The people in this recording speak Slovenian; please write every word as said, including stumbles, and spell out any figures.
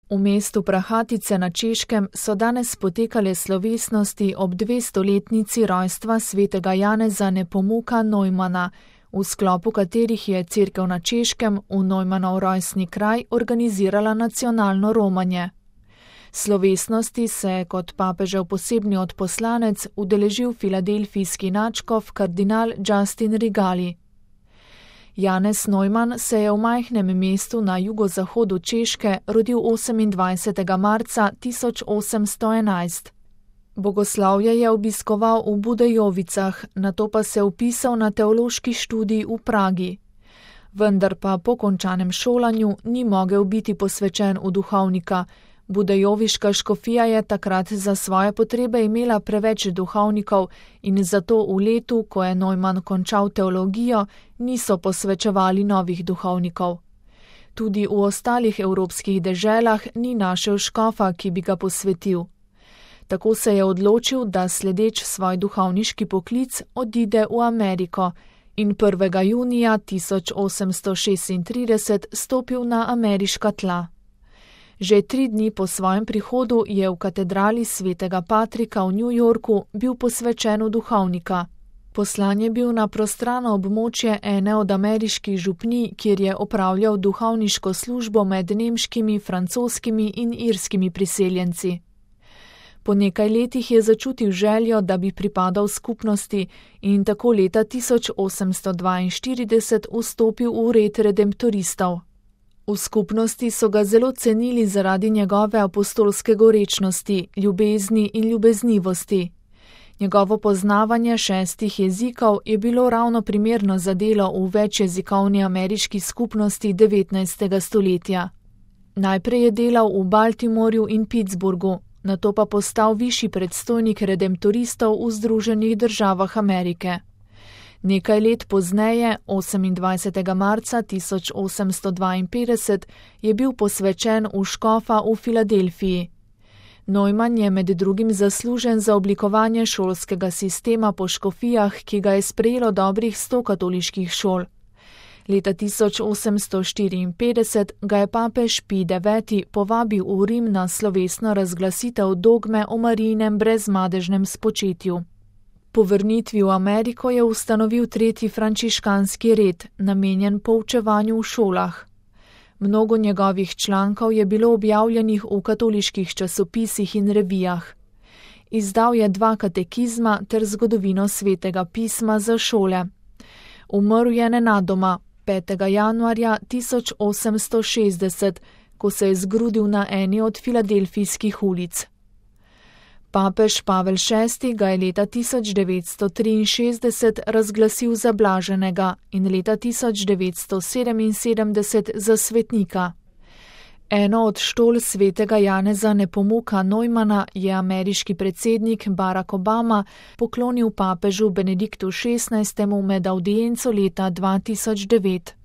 V mestu Prahatice na Češkem so danes potekale slovesnosti ob dvestoletnici rojstva svetega Janeza Nepomuka Neumana, v sklopu katerih je cerkev na Češkem v Neumanov rojstni kraj organizirala nacionalno romanje. Slovesnosti se je kot papežev posebni odposlanec udeležil filadelfijski nadškof kardinal Justin Rigali. Janez Neumann se je v majhnem mestu na jugozahodu Češke rodil osemindvajsetega marca tisoč osemsto enajst. Bogoslovje je obiskoval v Budejovicah, nato pa se vpisal na teološki študij v Pragi. Vendar pa po končanem šolanju ni mogel biti posvečen v duhovnika. Budejoviška škofija je takrat za svoje potrebe imela preveč duhovnikov in zato v letu, ko je Neumann končal teologijo, niso posvečevali novih duhovnikov. Tudi v ostalih evropskih deželah ni našel škofa, ki bi ga posvetil. Tako se je odločil, da sledeč svoj duhovniški poklic odide v Ameriko in prvega junija tisoč osemsto šestintrideset stopil na ameriška tla. Že tri dni po svojem prihodu je v katedrali svetega Patrika v New Yorku bil posvečen v duhovnika. Poslan je bil na prostrano območje ene od ameriških župnij, kjer je opravljal duhovniško službo med nemškimi, francoskimi in irskimi priseljenci. Po nekaj letih je začutil željo, da bi pripadal skupnosti in tako leta tisoč osemsto dvainštirideset vstopil v red redemptoristov. V skupnosti so ga zelo cenili zaradi njegove apostolske gorečnosti, ljubezni in ljubeznivosti. Njegovo poznavanje šestih jezikov je bilo ravno primerno za delo v večjezikovni ameriški skupnosti devetnajstega stoletja. Najprej je delal v Baltimorju in Pittsburghu, nato pa postal višji predstojnik redemptoristov v Združenih državah Amerike. Nekaj let pozneje, osemindvajsetega marca tisoč osemsto dvainpetdeset, je bil posvečen v škofa v Filadelfiji. Neumann je med drugim zaslužen za oblikovanje šolskega sistema po škofijah, ki ga je sprejelo dobrih sto katoliških šol. Leta tisoč osemsto štiriinpetdeset ga je papež Pij deveti povabil v Rim na slovesno razglasitev dogme o Marijinem brezmadežnem spočetju. Po vrnitvi v Ameriko je ustanovil tretji frančiškanski red, namenjen poučevanju v šolah. Mnogo njegovih člankov je bilo objavljenih v katoliških časopisih in revijah. Izdal je dva katekizma ter zgodovino svetega pisma za šole. Umrl je nenadoma petega januarja tisoč osemsto šestdeset, ko se je zgrudil na eni od filadelfijskih ulic. Papež Pavel šesti ga je leta tisoč devetsto triinšestdeset razglasil za blaženega in leta tisoč devetsto sedeminsedemdeset za svetnika. Eno od štol svetega Janeza Nepomuka Neumana je ameriški predsednik Barack Obama poklonil papežu Benediktu šestnajstemu med avdienco leta dva tisoč devet.